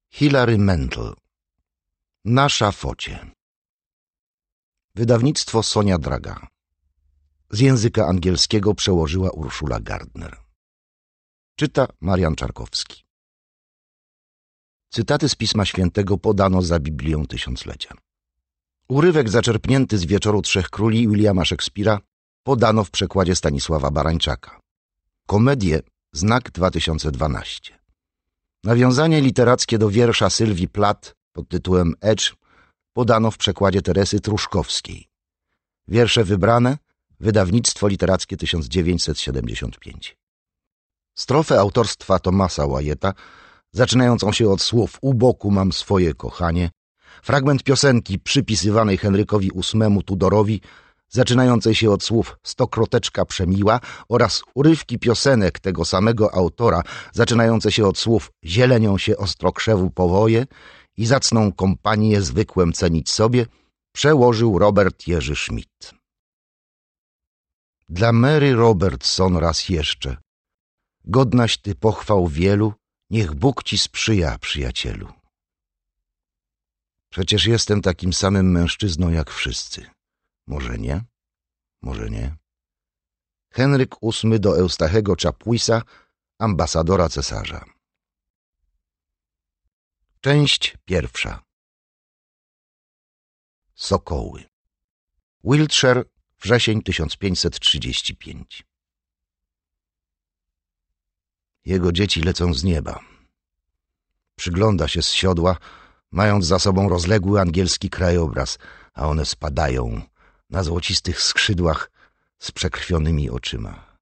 Hilary Mantel. Na szafocie. Wydawnictwo Sonia Draga. Z języka angielskiego przełożyła Urszula Gardner. Czyta Marian Czarkowski. Cytaty z Pisma Świętego podano za Biblią Tysiąclecia. Urywek zaczerpnięty z Wieczoru Trzech Króli Williama Szekspira podano w przekładzie Stanisława Barańczaka. Komedię Znak 2012. Nawiązanie literackie do wiersza Sylwii Plath pod tytułem Edge podano w przekładzie Teresy Truszkowskiej. Wiersze wybrane Wydawnictwo Literackie 1975. Strofę autorstwa Thomasa Wyetta, zaczynającą się od słów „U boku mam swoje kochanie”, fragment piosenki przypisywanej Henrykowi VIII Tudorowi, zaczynającej się od słów „Stokroteczka przemiła” oraz urywki piosenek tego samego autora, zaczynające się od słów „Zielenią się ostrokrzewu powoje” i zacną kompanię zwykłem cenić sobie, przełożył Robert Jerzy Schmidt. Dla Mary Robertson raz jeszcze. Godnaś ty pochwał wielu, niech Bóg ci sprzyja, przyjacielu. Przecież jestem takim samym mężczyzną jak wszyscy. Może nie? Może nie? Henryk VIII do Eustachego Chapuisa, ambasadora cesarza. Część pierwsza. Sokoły. Wiltshire, wrzesień 1535. Jego dzieci lecą z nieba. Przygląda się z siodła, mając za sobą rozległy angielski krajobraz, a one spadają na złocistych skrzydłach z przekrwionymi oczyma.